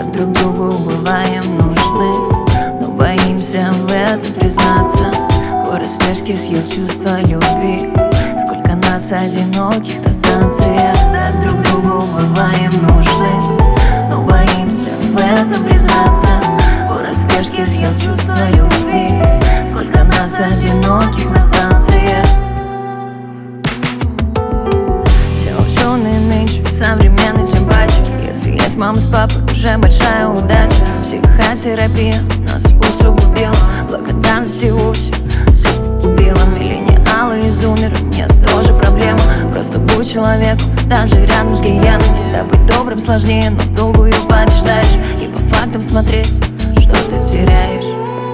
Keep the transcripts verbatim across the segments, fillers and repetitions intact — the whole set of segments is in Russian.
Так друг другу бываем нужны, но боимся в этом признаться. Город спешки съел чувство любви. Сколько нас одиноких на станциях. Так друг другу бываем нужны, но боимся в этом признаться. Город спешки съел чувство любви. Сколько нас одиноких на станциях. Все ученые нынче современный, тем паче. Если есть мама с папой, уже большая удача. Психотерапия нас усугубила. Благодарности Уси убила. Миллениалы из умера, нет, тоже проблема. Просто будь человеком, даже рядом с гиенами. Да быть добрым сложнее, но в долгую побеждаешь. И по фактам смотреть, что ты теряешь.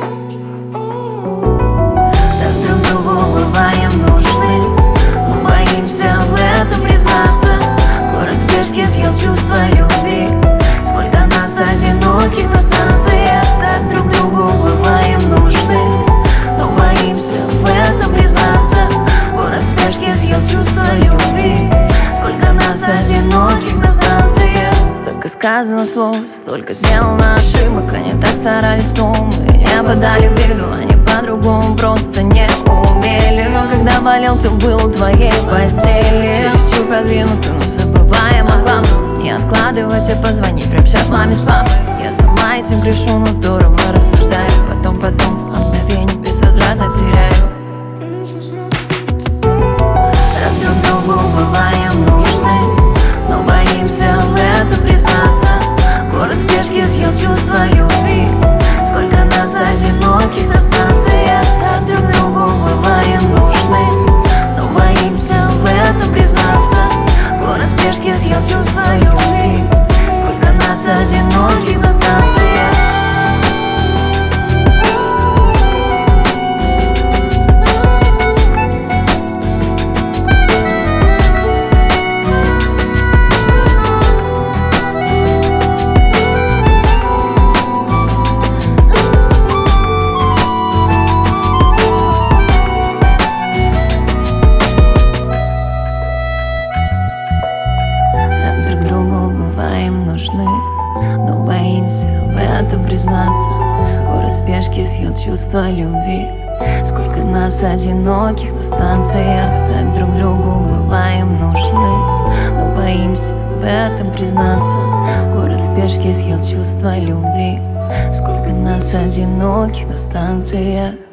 Так друг другу бываем нужны, но боимся в этом признаться. Город спешки съел чувство любви. Сколько нас одиноких на станциях. Так друг другу бываем нужны, но боимся в этом признаться. Город спешки съел чувство любви. Сколько нас одиноких на станциях. Столько сказано слов, столько сделано ошибок. Они так старались, но мы не подали виду. Они по-другому просто не умели. Но когда болел, ты был в твоей постели. Чересчур продвинутый, но забываем о главном. Не откладывать и позвонить прямо сейчас маме с папой. Я сама этим грешу, но здорово рассуждаю. Потом, потом, а мгновение безвозвратно теряю. Так друг другу бываем нужны, но боимся в этом признаться. Город спешки съел чувство любви. Сколько нас одиноких на станциях. Так друг другу бываем нужны, но боимся в этом признаться. Город спешки съел чувство любви. Сколько нас одиноких на станциях. Но боимся в этом признаться. Город спешки съел чувство любви. Сколько нас одиноких на станциях. Так друг другу бываем нужны, но боимся в этом признаться. Город спешки съел чувство любви. Сколько нас одиноких на станциях.